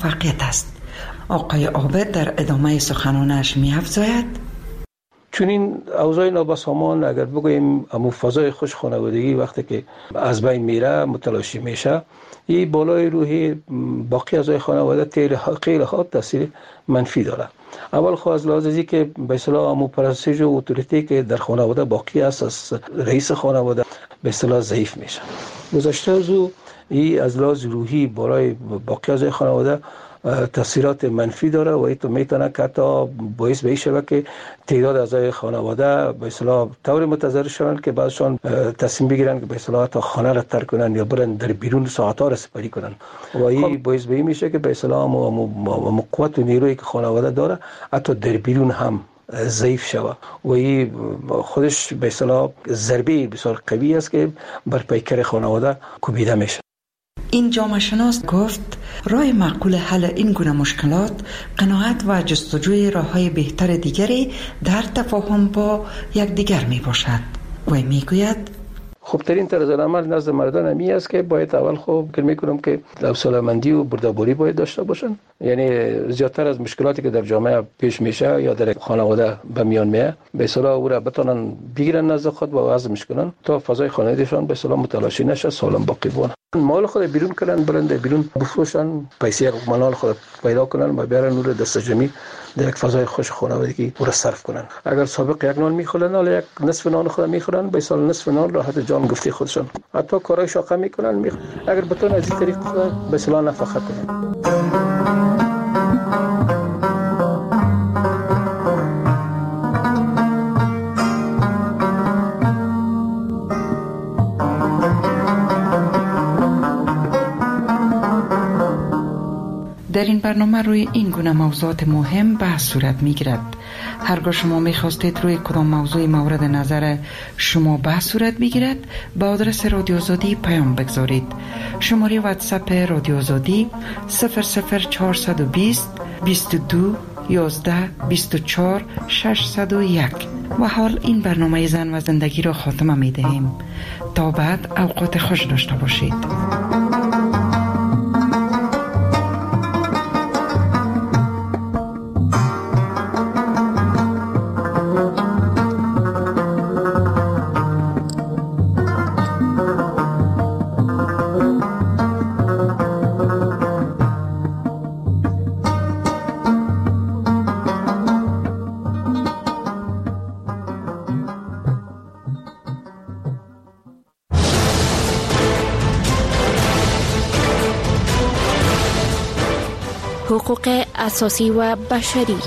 موفقیت است. آقای عابد در ادامه سخنانش می‌افزاید: چون این اوضاع نابسامان اگر بگوییم امو فضای خوش خانوادگی وقتی که از بین میره متلاشی میشه، این بالای روحی باقی اعضای خانواده خیلی ها تاثیر منفی داره. اول خو از لحاظ که به اصطلاح امو پرستش و اتوریتی که در خانواده باقی است از رئیس خانواده به اصطلاح ضعیف میشه. گذشته از او این از لحاظ روحی برای باقی اعضای خانواده تاثیرات منفی داره و این تو میتونه که حتی باعث به این شود که تعداد اعضای خانواده به اصطلاح طور متضرر شوند که بعضشان تصمیم بگیرن که به اصطلاح تا خانه را ترک کنن یا برن در بیرون ساعت‌ها را سپری کنن و این باعث به این میشه که به اصطلاح قوت و نیرویی که خانواده داره حتی در بیرون هم ضعیف شود و این خودش به اصطلاح ضربه بسیار قوی است که بر پیکر خانواده کوبیده میشه. این جامعه شناس گفت راه معقول حل این گونه مشکلات قناعت و جستجوی راه‌های بهتر دیگری در تفاهم با یکدیگر می باشد و میگوید خوبترین طرز عمل نزد مردان همی است که باید اول خوب فکر میکنم که حوصله‌مندی و بردباری باید داشته باشن. یعنی زیادتر از مشکلاتی که در جامعه پیش میشه یا در خانواده به میان میاد به اصطلاح او را بتونن بگیرن نزد خود و وضعش کنن تا فضای خانوادهشان به اصطلاح متلاشی نشه، سالم باقی بمونه. مال خود بیرون کنن، برند بیرون بفروشن، پیسه مال خود پیدا کنن و بیارن اون رو دست جمعی در یک فضای خوش خانوادگی او را صرف کنن. اگر سابق یک نان میخورن حالا یک نصف نان خود میخورن، به سال نصف نان راحت جان گفته خودشون. حتی کارهای شاقه میکنن اگر بتون از این طریق به اصطلاح نفقه کنن. در این برنامه روی این گونه موضوعات مهم بحث صورت می گیرد. هرگاه شما می خواستید روی کدام موضوع مورد نظر شما بحث صورت بگیرد به آدرس رادیو آزادی پیام بگذارید. شماره واتساپ رادیو آزادی 00420 22 11 24 601. و حال این برنامه زن و زندگی را خاتمه می دهیم. تا بعد اوقات خوش داشته باشید. حقوق اساسی و بشری.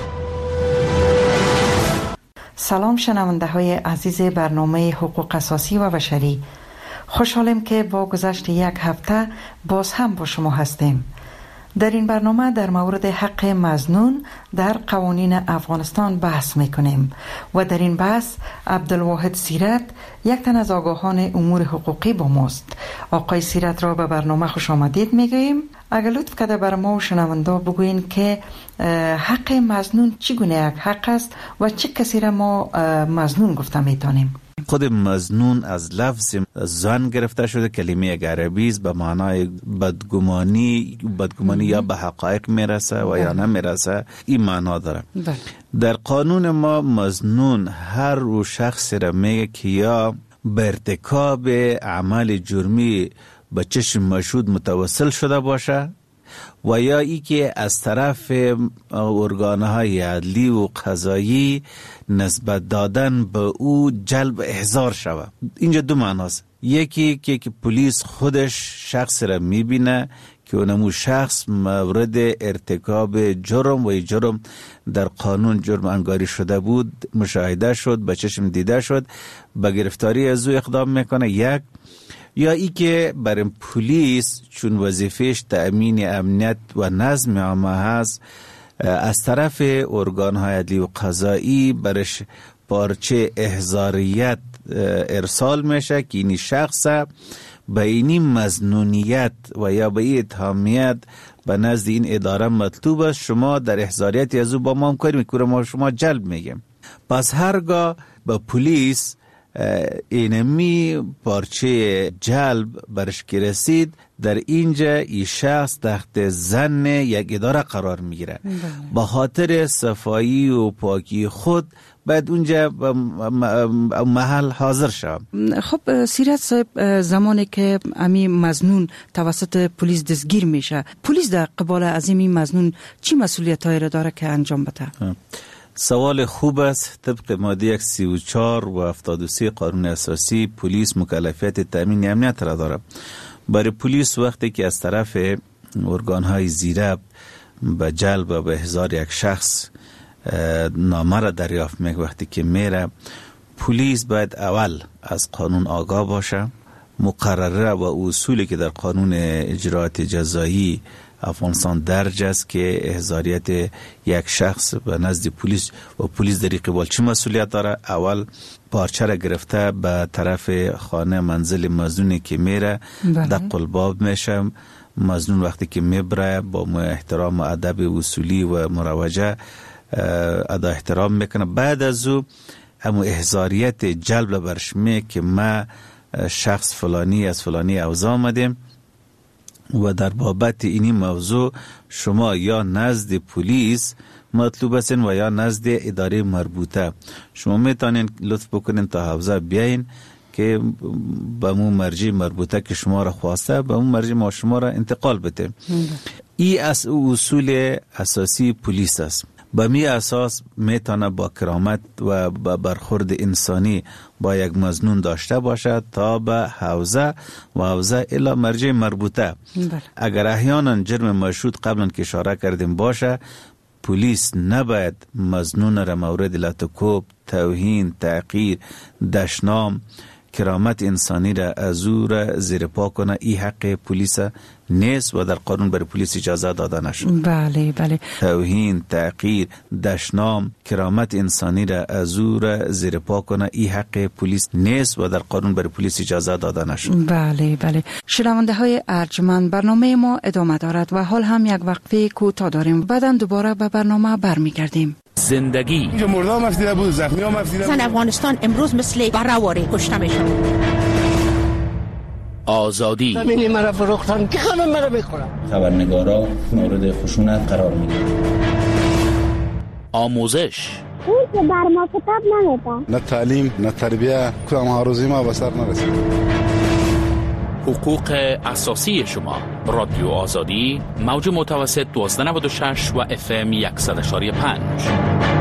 سلام شنونده های عزیز برنامه حقوق اساسی و بشری. خوشحالم که با گذشت یک هفته باز هم با شما هستیم. در این برنامه در مورد حق مظنون در قوانین افغانستان بحث میکنیم و در این بحث عبدالواحد سیرت یک تن از آگاهان امور حقوقی با ماست. آقای سیرت را به برنامه خوش آمدید میگوییم. اگر لطف کرده بر ما و شنونده بگوین که حق مظنون چگونه یک حق است و چه کسی را ما مظنون گفته میتونیم؟ خود مظنون از لفظ ظن گرفته شده، کلمه عربی است، به معنای بدگمانی یا به حقایق میرسه و یا نمیرسه، این معنا داره. در قانون ما مظنون هر او شخص را میگه که یا به ارتکاب عمل جرمی به چشم مشهود متوسل شده باشه و یا ای که از طرف ارگانهای عدلی و قضایی نسبت دادن به او جلب احضار شود. اینجا دو معناست. یکی که پلیس خودش شخص را میبینه که اونمو شخص مورد ارتکاب جرم و جرم در قانون جرم انگاری شده بود، مشاهده شد، به چشم دیده شد، به گرفتاری از او اقدام میکنه. یک یا ای که برای پلیس چون وظیفهش تأمین امنیت و نظم عامه هست از طرف ارگان‌های عدلی و قضایی برش پارچه احضاریت ارسال میشه که این شخص به این مظنونیت و یا به این اتهامیت به نزد این اداره مطلوب است شما در احضاریتی از او با ما همکاری میکنه، ما شما جلب میگیم. پس هرگاه به پلیس اینمی پارچه جلب برش که رسید، در اینجا این شخص تحت ظن یک اداره قرار میگیره. با خاطر صفایی و پاکی خود باید اونجا محل حاضر شد. خب سیرت صاحب، زمانی که امی مظنون توسط پلیس دستگیر میشه، پلیس در قبال از این مظنون چی مسئولیت هایی را داره که انجام بده؟ سوال خوب است. طبق ماده 34 و 73 قانون اساسی، پلیس مکلفیت تامین امنیت را داره. برای پلیس وقتی که از طرف ارگان‌های زیره به جلب و به احضار یک شخص نامه را دریافت میکنه، وقتی که میره، پلیس باید اول از قانون آگاه باشه، مقرره و اصولی که در قانون اجراءات جزایی افغانستان درج است که احضاریت یک شخص به نزد پلیس و پلیس در قبال چه مسئولیت داره. اول پارچه را گرفته به طرف خانه منزل مظنونی که میره، دق الباب میشه. مظنون وقتی که میبره با احترام و ادب اصولی و مروجه ادا احترام میکنه. بعد از او همون احضاریت جلب برش میکنه که ما شخص فلانی از فلانی اوضاع آمدیم و در بابت اینی موضوع شما یا نزد پلیس مطلوب هستین و یا نزد اداره مربوطه. شما میتونین لطف بکنین تا حوزه بیاین که به مو مرجع مربوطه که شما را خواسته به مو مرجع ما شما را انتقال بده. این از اصول اساسی پلیس است. به می اساس میتونه با کرامت و با برخورد انسانی با یک مظنون داشته باشه تا به حوزه و حوزه الی مرجع مربوطه. اگر احیانا جرم مشروط قبلا که اشاره کردیم باشه، پلیس نباید مظنون را مورد لطکوب، توهین، تحقیر، دشنام، کرامت انسانی را از او را زیر پا کنه. این حق پلیس نیست و در قانون برای پلیس اجازه داده نشد. بله بله. توهین، تحقیر، دشنام، کرامت انسانی را از او را زیر پا کنه. این حق پلیس نیست و در قانون برای پلیس اجازه داده نشد. بله بله. شنونده های ارجمند، برنامه ما ادامه دارد و حال هم یک وقفه کوتاه داریم. بعداً دوباره به برنامه برمیگردیم. زندگی مردم افسیده بود، زخمی هم افسیده بود. زن افغانستان امروز مثل برهواره کشته میشن. آزادی زمینی مرا فروختن که خانم مرا بخورم. خبرنگارا مورد خشونت قرار میگیرن. آموزش اون که بر ما کتاب نمیده. نه تعلیم نه تربیه، کدام هاروزی ما به سر نرسید. حقوق اساسی شما. رادیو آزادی، موج متوسط 1296 و FM 100.5.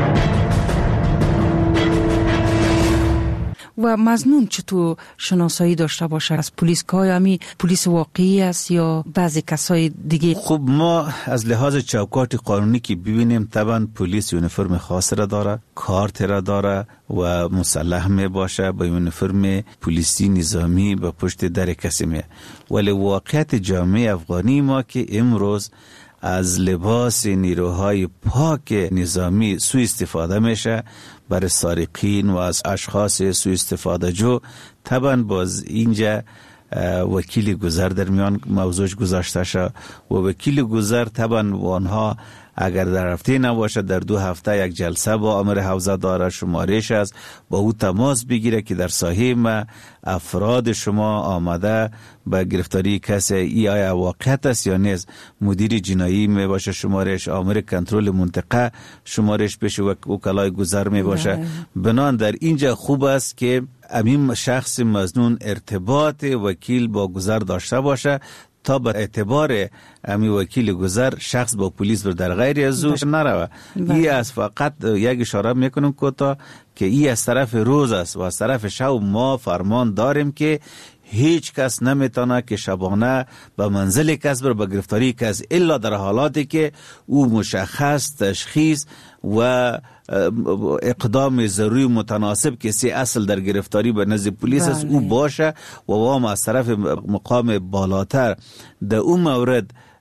و مظنون چطور شناسایی داشته باشه از پلیس؟ که همی پلیس واقعی است یا بعضی کسای دیگه؟ خب ما از لحاظ چوکات قانونی که ببینیم، طبعا پلیس یونیفرم خاص را داره، کارت را داره و مسلح می باشه با یونیفرم پلیسی نظامی به پشت در کسی می. ولی واقعیت جامعه افغانی ما که امروز از لباس نیروهای پاک نظامی سوء استفاده میشه برای سارقین و از اشخاص سوء استفاده جو. طبعا باز اینجا وکیل گذر در میان موضوع گذاشته شد و وکیل گذر طبعا وانها اگر در هفته نباشه در 2 هفته یک جلسه با امر حوزه داره، شمارش است، با او تماس بگیره که در ساحه ما افراد شما آمده به گرفتاری کسی ای آیا واقعیت است یا نیست. مدیر جنایی می باشه شمارش، آمر کنترل منطقه شمارش بشه و وکلای گذر می باشه. بنان در اینجا خوب است که امین شخص مظنون ارتباط وکیل با گذر داشته باشه تا به اعتبار امی وکیل گذر شخص با پلیس رو در غیر از او نروه. ای از فقط یک اشاره میکنم که ای از طرف روز است و از طرف شب ما فرمان داریم که هیچ کس نمیتونه که شبانه به منزل کس بر به گرفتاری کس الا در حالاتی که او مشخص تشخیص و اقدام ضروری متناسب کسی اصل در گرفتاری به نزد پلیس است او باشه و وام از طرف مقام بالاتر در اون مورد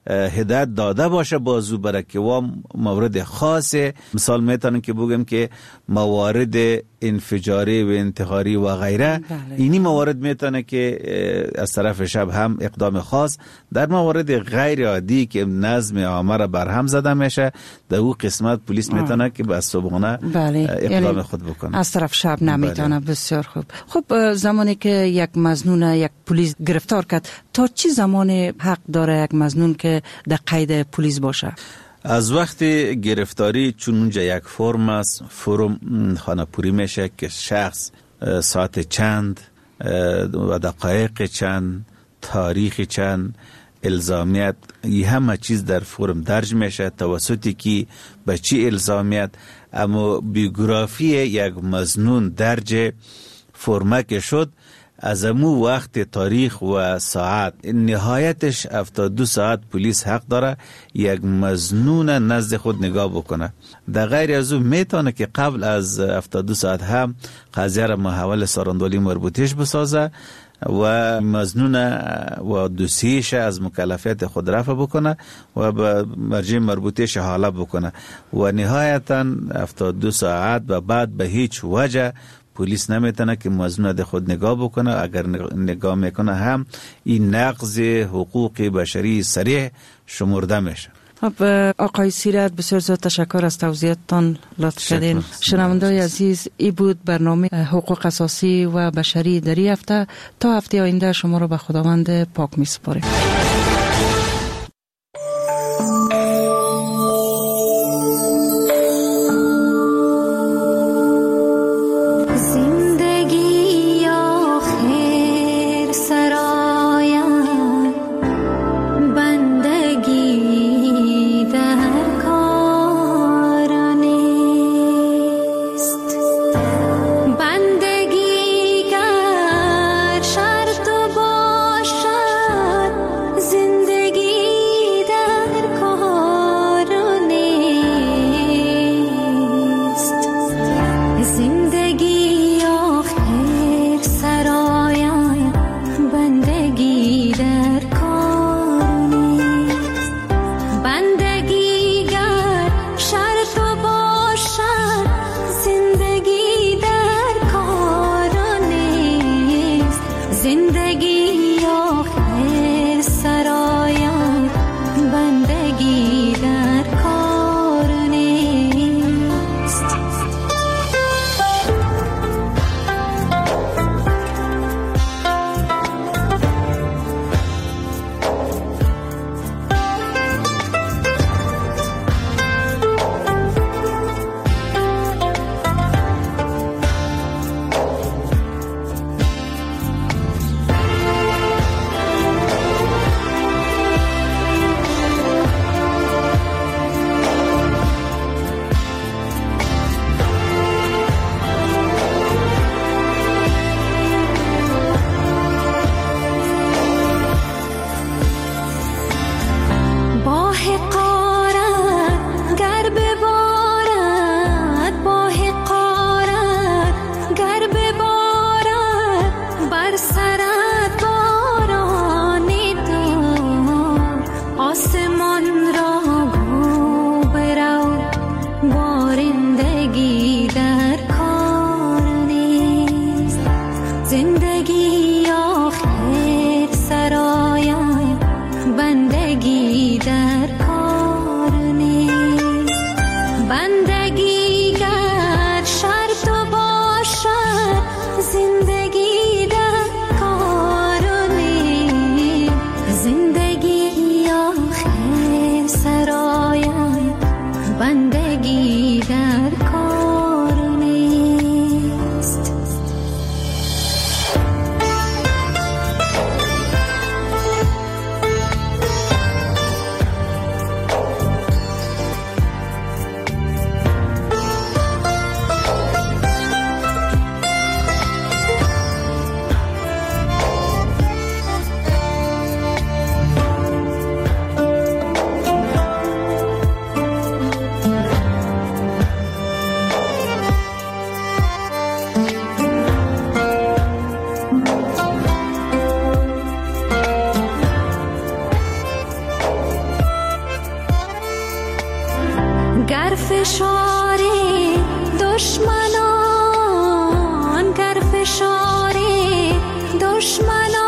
هدایت داده باشه بازو برای که و مورد خاصه. مثال میتونم که بگم که موارد انفجاری و انتحاری و غیره، اینی موارد میتونه که از طرف شب هم اقدام خاص. در موارد غیر عادی که نظم عامه را برهم زده میشه، در او قسمت پلیس میتونه که به صبحانه اقدام خود بکنه، از طرف شب نمیتونه. بسیار خوب. خب زمانی که یک مظنون یک پلیس گرفتار کرد، تا چی زمان حق داره یک مظنون که در قید پلیس باشه؟ از وقت گرفتاری، چون اونجا یک فرم است، فرم خانه‌پوری میشه که شخص ساعت چند و دقایق چند، تاریخ چند، الزامیت، این همه چیز در فرم درج میشه توسطی که به چی الزامیت. اما بیوگرافی یک مظنون درج فرمک شد، از امو وقت، تاریخ و ساعت، نهایتش 72 ساعت پلیس حق داره یک مظنون نزد خود نگاه بکنه. در غیر از او میتونه که قبل از 72 ساعت هم قضیه را محول سراندولی مربوطیش بسازه و مظنون و دوسیش از مکلفیت خود رفع بکنه و به مرجع مربوطیش حاله بکنه و نهایتا 72 ساعت و بعد به هیچ وجه پلیس نمیتونه که مظنون ده خود نگاه بکنه. اگر نگاه میکنه هم این نقض حقوق بشری صریح شمرده میشه. آقای سیرت، بسیار زیاد تشکر از توضیحاتتان لطف کردین. شنونده‌های عزیز، ای بود برنامه حقوق اساسی و بشری در این هفته. تا هفته آینده شما رو به خداوند پاک میسپاریم. شرط باشد گر فشار دشمنان، گر فشار دشمنان